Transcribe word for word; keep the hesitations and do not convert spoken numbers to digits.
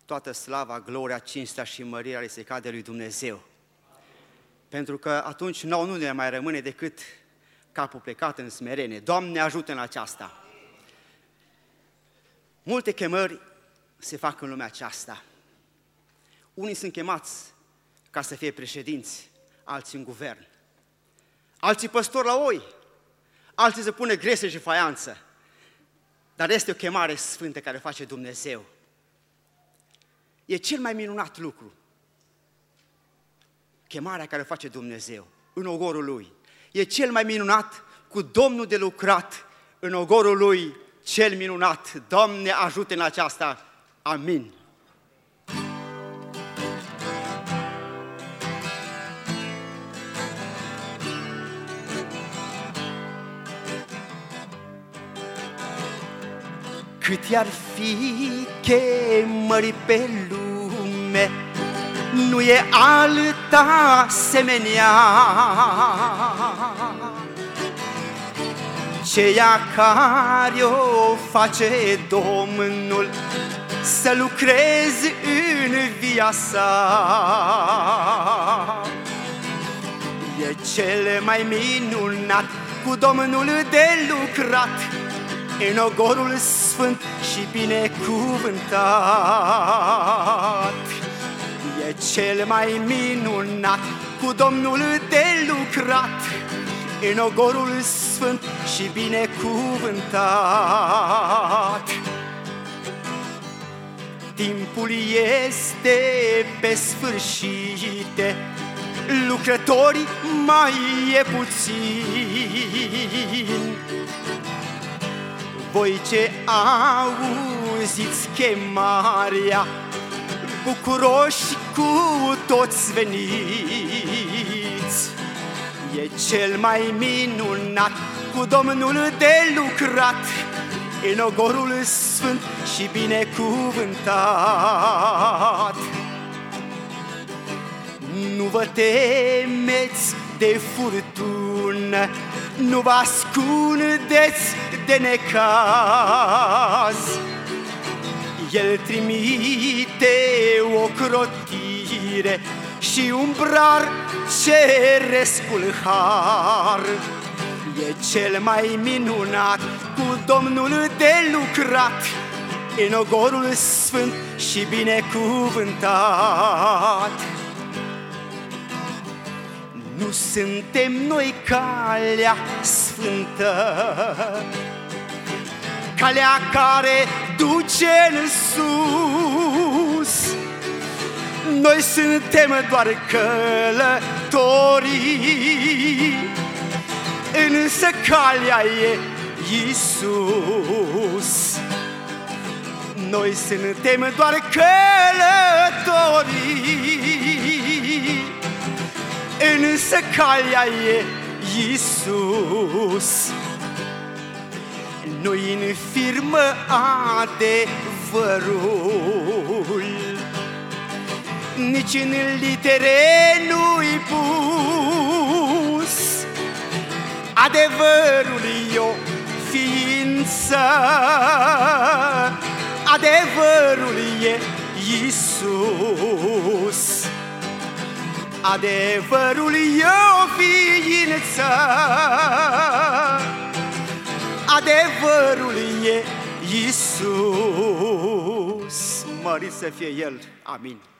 toată slava, gloria, cinstea și mărirea le se cade lui Dumnezeu. Pentru că atunci nouă nu ne mai rămâne decât capul plecat în smerenie. Doamne, ajută în aceasta! Multe chemări se fac în lumea aceasta. Unii sunt chemați ca să fie președinți, alții în guvern. Alții păstori la oi, alții să pune grese și faianță. Dar este o chemare sfântă care o face Dumnezeu. E cel mai minunat lucru. Chemarea care o face Dumnezeu în ogorul Lui. E cel mai minunat, cu Domnul de lucrat în ogorul Lui, cel minunat. Doamne, ajută în aceasta. Amin. Cât i-ar fi chemări pe lume, nu e alta asemenea. Ceea care o face Domnul să lucrezi în via sa. E cel mai minunat, cu Domnul de lucrat în ogorul sfânt și binecuvântat. E cel mai minunat, cu Domnul de lucrat în ogorul sfânt și binecuvântat. Timpul este pe sfârșite, lucrătorii mai e puțin. Voi ce auziți chemarea, bucuroși cu toți veniți. E cel mai minunat, cu Domnul de lucrat în ogorul sfânt și binecuvântat. Nu vă temeți de furtună, nu vă ascundeți de necaz. El trimite ocrotire și umbrar cerescul har. E cel mai minunat, cu Domnul de lucrat în ogorul sfânt și binecuvântat. Nu suntem noi calea sfântă, calea care duce în sus. Noi suntem doar călătorii, însă calea e Iisus. Noi suntem doar călătorii, însă calea e Iisus. Nu-i infirmă adevărul, nici în litere nu-i pus. Adevărul e o ființă, adevărul e Iisus. Adevărul e o ființă, adevărul e Iisus. Mărit să fie El. Amin.